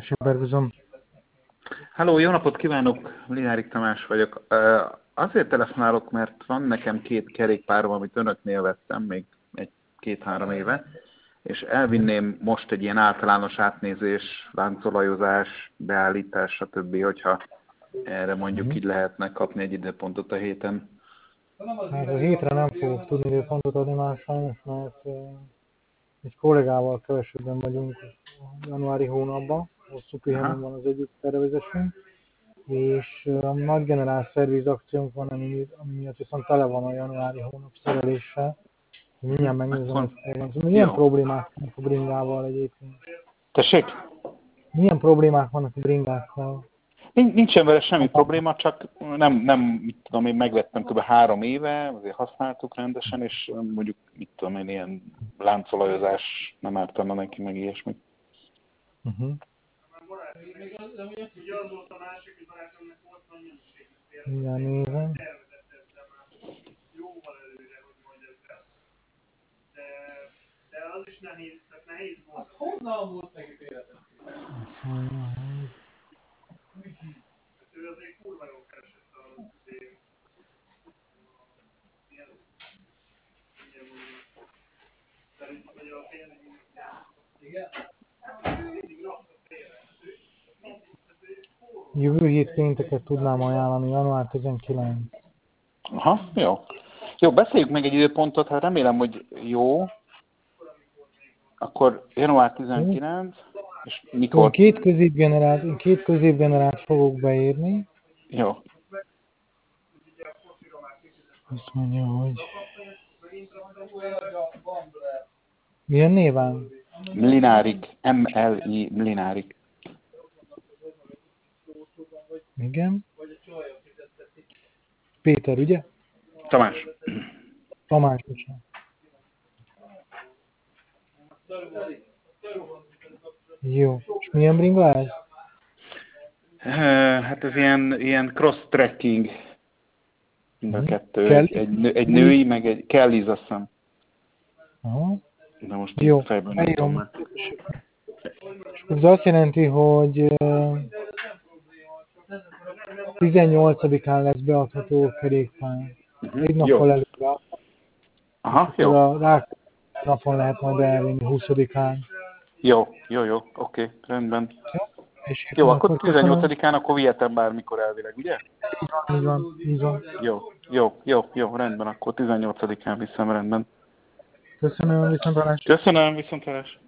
Supervision. Halló, jó napot kívánok! Linárik Tamás vagyok. Azért telefonálok, mert van nekem 2 kerékpárom, amit önöknél vettem még 2-3 éve, és elvinném most egy ilyen általános átnézés, láncolajozás, beállítás, stb., hogyha erre mondjuk így lehetne kapni egy időpontot a héten. Hát a hétre nem fogok tudni időpontot adni már sajnos, mert egy kollégával kevesebben vagyunk a januári hónapban, hosszú pihenőn van az egyik tervezésünk, és a nagy generál szerviz akciónk van, ami miatt viszont tele van a januári hónap szereléssel. Mindjárt megnézem, hogy hol van. Milyen problémák vannak a bringával egyébként? Tessék? Milyen problémák vannak a bringákkal? Nincsen vele semmi probléma, csak nem mit tudom én, megvettem kb. 3 éve, azért használtuk rendesen, és mondjuk, mit tudom én, ilyen láncolajozás nem ártana neki, meg ilyesmi. Mindjárt nézem. Az honnan volt neki életet? Ő azért kurva jól keresett a szerint, hogy a pénzügyi... Igen? Jövő hét pénteket tudnám ajánlani, január 19. Aha, jó. Jó, beszéljük meg egy időpontot, hát remélem, hogy jó. Akkor január 19, és mikor? Én két középgenerált fogok beírni. Jó. Azt mondja, hogy... Milyen néven? Mlinárik, M-L-I, Mlinárik. Igen. Péter, ugye? Tamás. Tamás, bocsánat. Jó. És milyen bringa ez? Hát ez ilyen cross-trekking. Mind a kettő. Egy női, meg egy Kelly's, azt hiszem. Aha. De most jó, fejben nem tudom már. És ez azt jelenti, hogy 18-án lesz beadható a kerékpár. Egy nappal előre. Aha, jó. A rák napon lehet majd elvinni 20-án. Jó, oké, rendben. Jó, akkor 18-án akkor vihetem bármikor elvileg, ugye? Így van. Jó, rendben, akkor 18-án viszem, rendben. Köszönöm, viszontlátásra. Köszönöm, viszontlátásra.